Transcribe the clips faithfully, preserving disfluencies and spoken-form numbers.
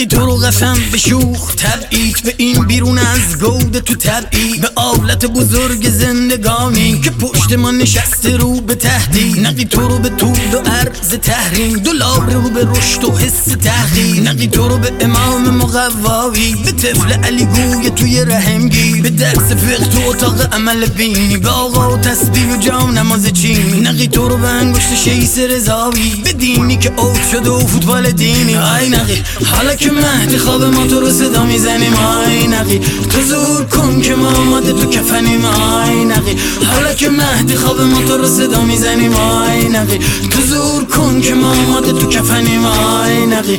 نقی تو رو قسم به شوخ تبعید، به این بیرون از گوده تو تبعید، به آلت بزرگ زندگانی که پشت ما نشسته رو به تهدید. نقی تو رو به طول و عرض تحریم، دلار رو به رشد و حس تحقیر. نقی تو رو به امام مقوایی، به طفل علی گوی توی رحمگی، به درس فقه تو اتاق عمل بینی، به آقا و تسبیح و جام نماز چینی. نقی تو رو به انگشت شیس رضایی، به دینی که اوت شده و فوتبال دینی. آی نقی حالا که مهدی خواب ما تو رو صدا میزنیم، آی نقی تو زور کن که ما آماده تو کفنیم. آی نقی حالا که مهدی خواب ما تو رو صدا میزنیم، آی نقی تو زور کن که ما آماده تو کفنیم. آی نقی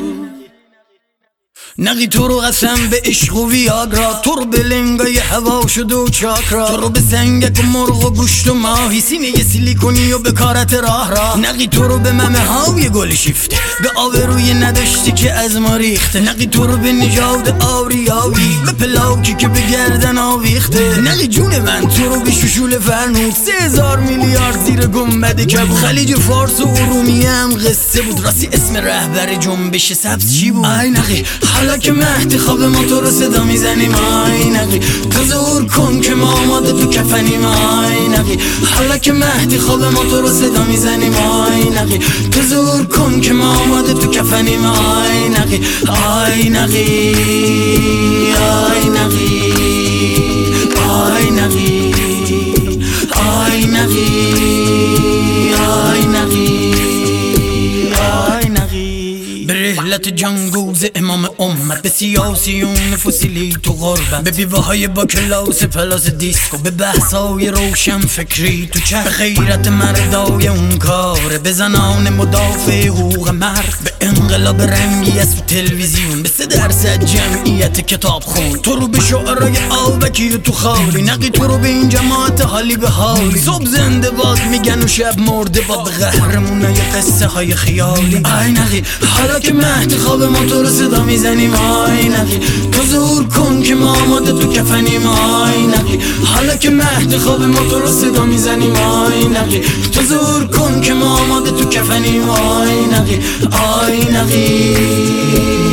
نقی تو رو قسم به عشق و ویاگرا، تو رو به لنگای هوا شده و چاکرا، تو رو به سنگک و مرغ و گوشت و ماهی، سینه سیلیکونی و به کارت راه را. نقی تو رو به ممه های گل شیفته، به آبروی نداشتی که از ما ریخته. نقی تو رو به نژاد آریایی، به پلاکی که به گردن آویخته. نقی جون من تو رو به ششول فرنود، سه هزار میلیارد زیر گنبد کبود. خلیج فارس و ارومیه هم قصه بود، راستی اسم رهبر جنبش سبز چی بود؟ ای نقی حالا که مهدی خواب ما تو رو صدا میزنیم، آی نقی تو ظهور کن که ما آماده تو کفنیم. آی نقی حالا که مهدی خواب ما تو رو صدا میزنیم، آی نقی تو ظهور کن که ما آماده تو کفنیم. آی نقی آی نقی آی نقی آی نقی آی نقی آی نقی آی نقی به رحلت جنگوز امام امت، به سیاسیون فسیلی تو غربت، به بیوه های با کلاس پلاس دیسکو، به بحثای روشن فکری تو چرخ، به غیرت مردای اون کاره، به زنان مدافع حقوق مرد، به انقلاب رنگی از تو تلویزیون، به سه درصد جمعیت کتاب خون. تو رو به شعرهای آبکی و تو خالی، نقی تو رو به این جماعت حالی به حالی، صبح زنده باد میگن و شب مرده باد، به قهرمونای قصه های خیالی. آی نقی حالا که مهدی خواب ما تو رو صدا میزنیم، آی نقی تو ظهور کن که ما آماده تو کفنیم. آی نقی حالا که مهدی خواب ما تو رو صدا میزنیم، آی نقی تو ظهور کن که ما آماده تو کفنیم. آی نقی آی نقی